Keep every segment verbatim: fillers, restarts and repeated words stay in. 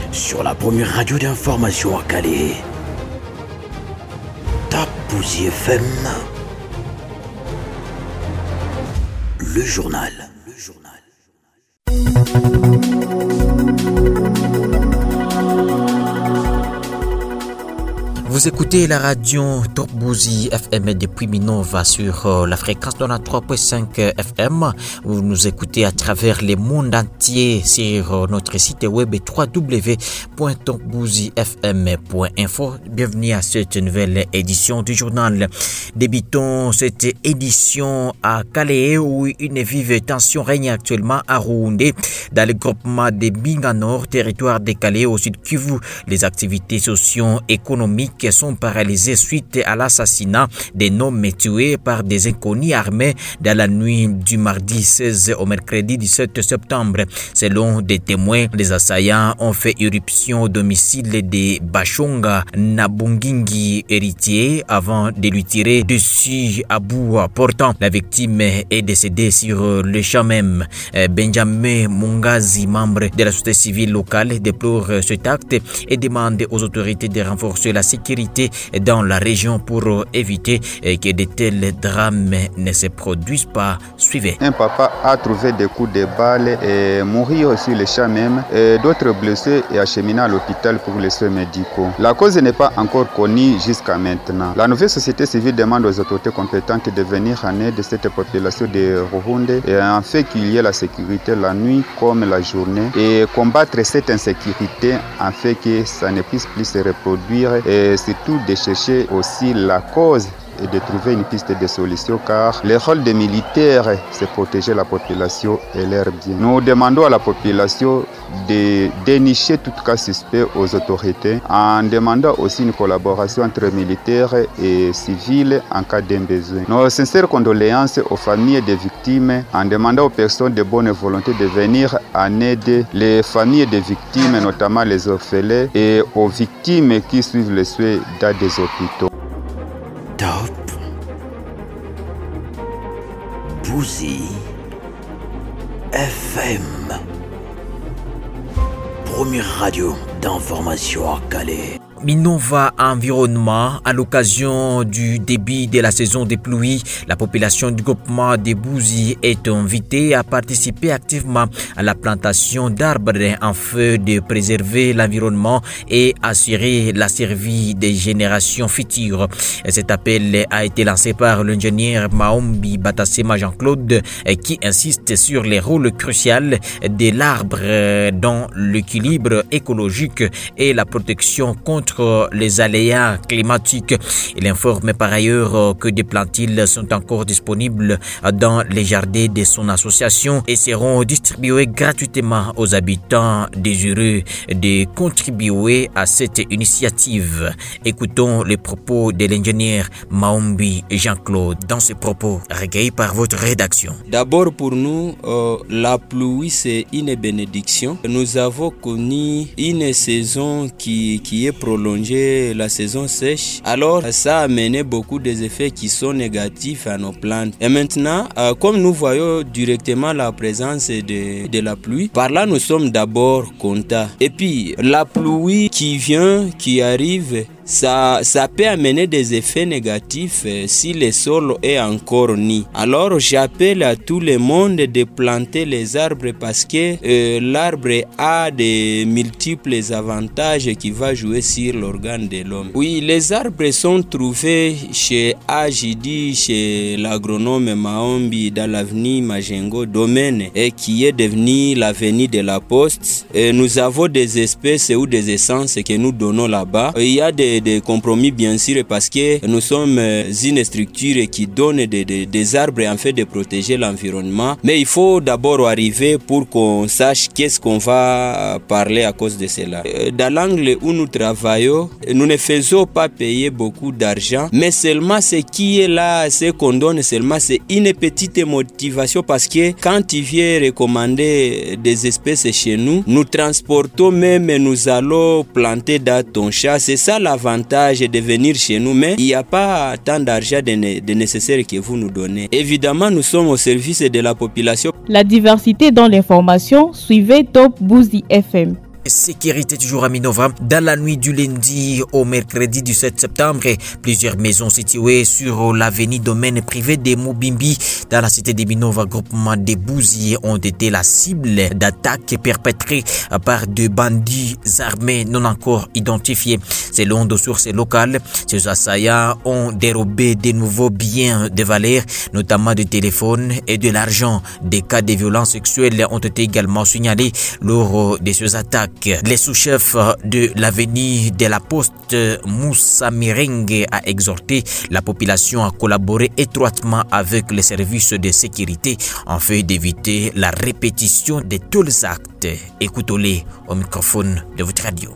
sur la première radio d'information à Calais. Top Bouzy F M. Le journal. Le journal. Vous écoutez la radio Top Bouzy F M depuis Minova sur euh, la fréquence quatre-vingt-trois virgule cinq F M. Vous nous écoutez à travers le monde entier sur euh, notre site web w w w point top bouzy f m point info. Bienvenue à cette nouvelle édition du journal. Débutons cette édition à Calais où une vive tension règne actuellement à Rououndé dans le groupement de Binga Nord, territoire de Calais au sud Kivu. Les activités socio-économiques sont paralysées suite à l'assassinat des hommes tués par des inconnus armés dans la nuit du mardi seize au mercredi dix-sept septembre. Selon des témoins, les assaillants ont fait irruption au domicile de Bachonga Nabungingi, héritier, avant de lui tirer dessus à bout portant. La victime est décédée sur le champ même. Benjamin Mungazi, membre de la société civile locale, déplore cet acte et demande aux autorités de renforcer la sécurité dans la région pour éviter que de tels drames ne se produisent pas. Suivez. Un papa a trouvé des coups de balle et mourir sur le champ même, et d'autres blessés et acheminés à l'hôpital pour les soins médicaux. La cause n'est pas encore connue jusqu'à maintenant. La nouvelle société civile demande aux autorités compétentes de venir en aide de cette population de Rououndé et en fait qu'il y ait la sécurité la nuit comme la journée et combattre cette insécurité en fait que ça ne puisse plus se reproduire et surtout de chercher aussi la cause et de trouver une piste de solution car le rôle des militaires c'est protéger la population et leurs biens. Nous demandons à la population de dénicher tout cas suspect aux autorités en demandant aussi une collaboration entre militaires et civils en cas d'un besoin. Nos sincères condoléances aux familles des victimes en demandant aux personnes de bonne volonté de venir en aide les familles des victimes, notamment les orphelins et aux victimes qui suivent les soins dans des hôpitaux. Top Bouzy F M. Première radio d'information à Calais. Minova Environnement, à l'occasion du début de la saison des pluies, la population du groupement de Bouzy est invitée à participer activement à la plantation d'arbres en feu de préserver l'environnement et assurer la survie des générations futures. Cet appel a été lancé par l'ingénieur Maombi Batassema Jean-Claude qui insiste sur les rôles cruciaux de l'arbre dans l'équilibre écologique et la protection contre les aléas climatiques. Il informe par ailleurs que des plantiles sont encore disponibles dans les jardins de son association et seront distribuées gratuitement aux habitants désireux de contribuer à cette initiative. Écoutons les propos de l'ingénieur Maombi Jean-Claude dans ses propos recueillis par votre rédaction. D'abord pour nous, euh, la pluie c'est une bénédiction. Nous avons connu une saison qui, qui est prolongée, la saison sèche, alors ça a amené beaucoup des effets qui sont négatifs à nos plantes. Et maintenant, euh, comme nous voyons directement la présence de, de la pluie, par là nous sommes d'abord contents. Et puis la pluie qui vient, qui arrive, Ça, ça peut amener des effets négatifs euh, si le sol est encore nu. Alors j'appelle à tout le monde de planter les arbres parce que euh, l'arbre a de multiples avantages qui vont jouer sur l'organe de l'homme. Oui, les arbres sont trouvés chez A J D, chez l'agronome Maombi dans l'avenue Majengo Domaine et qui est devenu l'avenue de la Poste. Et nous avons des espèces ou des essences que nous donnons là-bas. Il y a des des compromis bien sûr parce que nous sommes une structure qui donne des, des, des arbres en fait de protéger l'environnement, mais il faut d'abord arriver pour qu'on sache qu'est-ce qu'on va parler à cause de cela. Dans l'angle où nous travaillons, nous ne faisons pas payer beaucoup d'argent, mais seulement ce qui est là, ce qu'on donne seulement c'est une petite motivation parce que quand tu viens recommander des espèces chez nous, nous transportons même et nous allons planter dans ton champ. C'est ça l'avantage de venir chez nous, mais il n'y a pas tant d'argent de, né- de nécessaire que vous nous donnez. Évidemment, nous sommes au service de la population. La diversité dans l'information, suivez Top Bouzy F M. sécurité toujours à Minova. Dans la nuit du lundi au mercredi du sept septembre, plusieurs maisons situées sur l'avenue domaine privé de Mubimbi dans la cité de Minova, groupement des Bouziers, ont été la cible d'attaques perpétrées par deux bandits armés non encore identifiés. Selon des sources locales, ces assaillants ont dérobé de nouveaux biens de valeur, notamment des téléphones et de l'argent. Des cas de violences sexuelles ont été également signalés lors de ces attaques. Les sous-chefs de l'avenue de la Poste, Moussa Mirengue, a exhorté la population à collaborer étroitement avec les services de sécurité afin d'éviter la répétition de tous les actes. Écoutez-les au microphone de votre radio.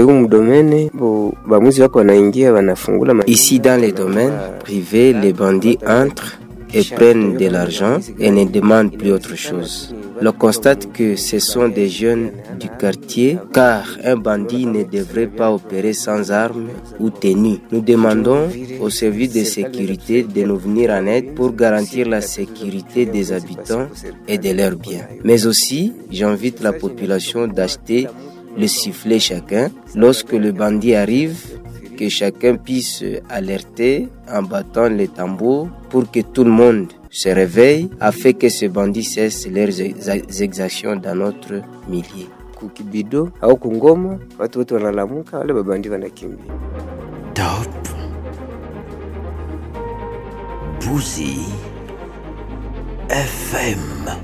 Ici, dans les domaines privés, les bandits entrent et prennent de l'argent et ne demandent plus autre chose. On constate que ce sont des jeunes du quartier, car un bandit ne devrait pas opérer sans armes ou tenue. Nous demandons aux services de sécurité de nous venir en aide pour garantir la sécurité des habitants et de leurs biens. Mais aussi, j'invite la population d'acheter le sifflet chacun. Lorsque le bandit arrive, que chacun puisse alerter en battant les tambours pour que tout le monde se réveille afin que ce bandit cesse leurs exactions dans notre milieu. Kukibido au kungoma watu wote wanalamuka, wale babandi wanakimbia. Top Bouzi F M,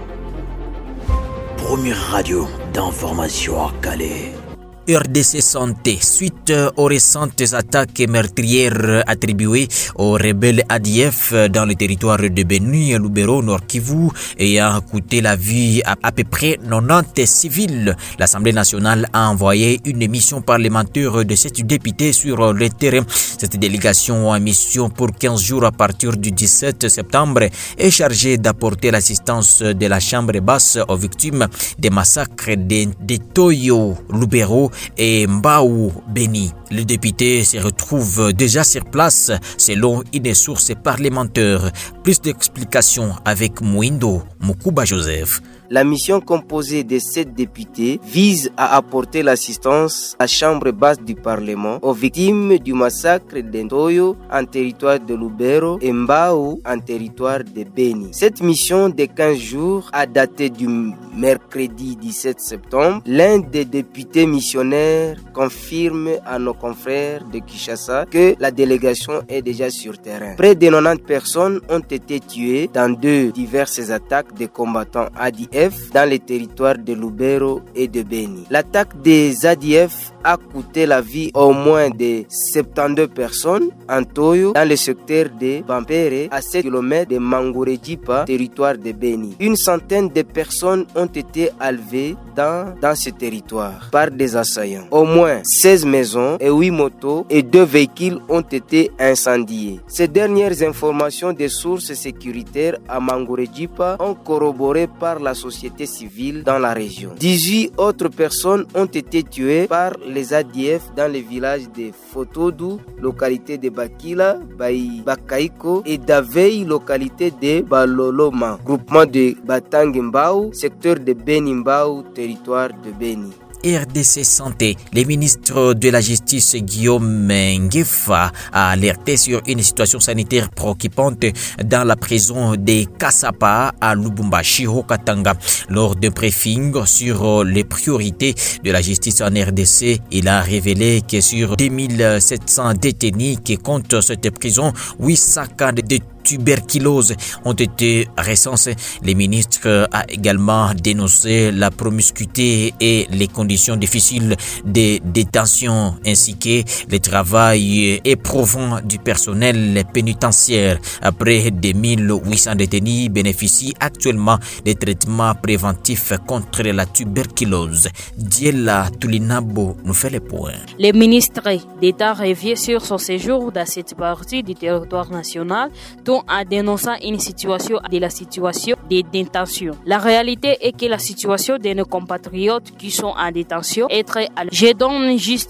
première radio d'information à Calais. R D C Santé, suite aux récentes attaques meurtrières attribuées aux rebelles A D F dans le territoire de Beni, Lubero, Nord Kivu, ayant coûté la vie à à peu près quatre-vingt-dix civils. L'Assemblée nationale a envoyé une mission parlementaire de sept députés sur le terrain. Cette délégation en mission pour quinze jours à partir du dix-sept septembre est chargée d'apporter l'assistance de la Chambre basse aux victimes des massacres de, de Toyo, Lubero et Mbao, Beni. Le député se retrouve déjà sur place selon une source parlementaire. Plus d'explications avec Mouindo Mukuba Joseph. La mission composée de sept députés vise à apporter l'assistance à la Chambre basse du Parlement aux victimes du massacre d'Entoyo en territoire de Lubero et Mbao en territoire de Beni. Cette mission de quinze jours a daté du mercredi dix-sept septembre. L'un des députés missionnaires confirme à nos confrères de Kinshasa que la délégation est déjà sur terrain. Près de quatre-vingt-dix personnes ont été tuées dans deux diverses attaques de combattants A D F dans les territoires de Lubero et de Beni. L'attaque des A D F a coûté la vie au moins de soixante-douze personnes en Toyo dans le secteur de Bampere à sept kilomètres de Mangorejipa, territoire de Beni. Une centaine de personnes ont été enlevées dans, dans ce territoire par des assaillants. Au moins seize maisons et huit motos et deux véhicules ont été incendiés. Ces dernières informations des sources sécuritaires à Mangorejipa ont corroboré par la société civile dans la région. dix-huit autres personnes ont été tuées par les A D F dans les villages de Fotodou, localité de Bakila, Baï Bakaiko et d'Avei, localité de Baloloma, groupement de Batangimbao, secteur de Benimbao, territoire de Beni. R D C Santé, le ministre de la Justice Guillaume Ngefa a alerté sur une situation sanitaire préoccupante dans la prison de Kasapa à Lubumbashi, au Katanga. Lors d'un briefing sur les priorités de la justice en R D C, il a révélé que sur deux mille sept cents détenus qui comptent cette prison, huit cents cas de tuberculose ont été recensés. Le ministre a également dénoncé la promiscuité et les conditions difficiles de détention ainsi que le travail éprouvant du personnel pénitentiaire. Près de mille huit cents détenus bénéficient actuellement des traitements préventifs contre la tuberculose. Diela Tulinabo nous fait le point. Le ministre d'État revient sur son séjour dans cette partie du territoire national dont a dénoncé une situation de la situation de détention. La réalité est que la situation de nos compatriotes qui sont en détention est très alléchée. Je donne juste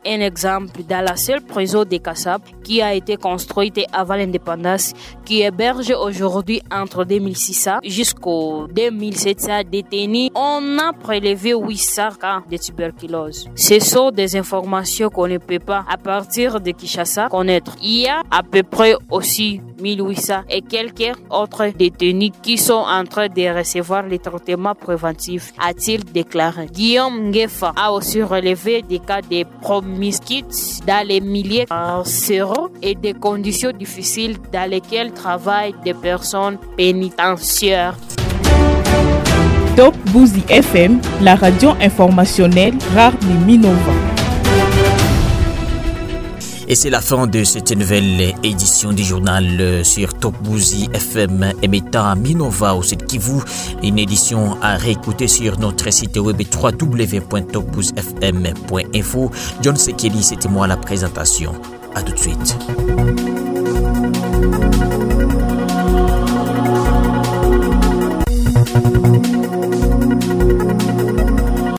un exemple dans la seule prison de Kassab qui a été construite avant l'indépendance, qui héberge aujourd'hui entre deux mille six cents jusqu'aux deux mille sept cents détenus. On a prélevé huit cents cas de tuberculose. Ce sont des informations qu'on ne peut pas, à partir de Kinshasa, connaître. Il y a à peu près aussi mille huit cents et quelques autres détenus qui sont en train de recevoir les traitements préventifs, a-t-il déclaré. Guillaume Ngefa a aussi relevé des cas de promiscuité dans les milieux carcéraux et des conditions difficiles dans lesquelles travaillent des personnes pénitentiaires. Top Bouzi F M, la radio informationnelle rare de Minova. Et c'est la fin de cette nouvelle édition du journal sur Top Bouzi F M émettant Minova au sud Kivu. Une édition à réécouter sur notre site web w w w point top bouzi f m point info. John Sekeli, c'était moi à la présentation. À tout de suite.